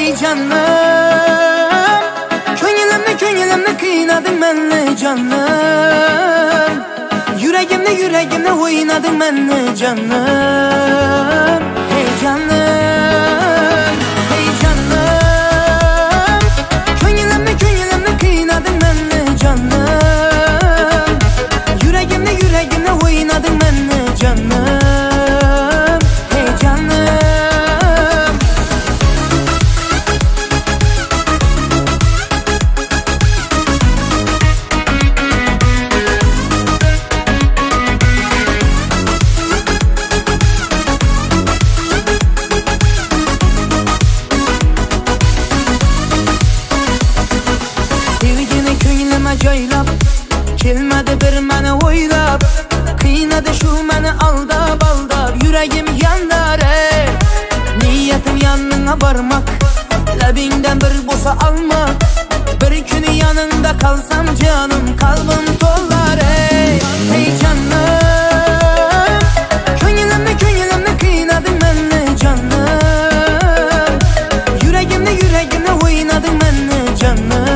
hey canım. Köyümde kıynadın benle canım. Yüreğimde oynadın benle canım. Hey canım, hey canım. Köyümde kıynadın benle canım. Yüreğimde oynadın benle canım. Hey canım. Joylab, kelmedi bir məni oylab. Qıynadı şu məni aldab aldab. Yüreğim yandar ey. Niyetim yanına varmak, Lebinden bir bosa almak. Bir günü yanında kalsam canım, kalbim tollar ey. Hey canım. Köyümde kıynadın benle canım. Yüreğimde oynadın benle canım.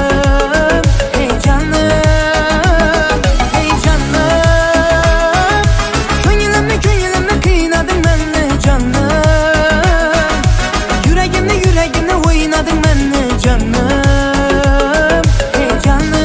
Oynadın benle canım. Hey canım.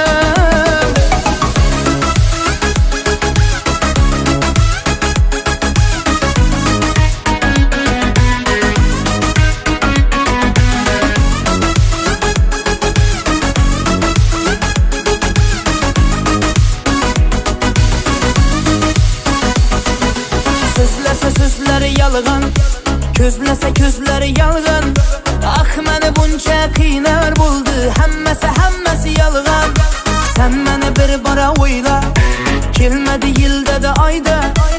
Sözləsə sözləri yalğan, közləsə közləri yalğan. Ah məni bunca qıynar buldu, həmməsi yalğan. Sən məni bir bara oyla, kelmədi ildə də ayda.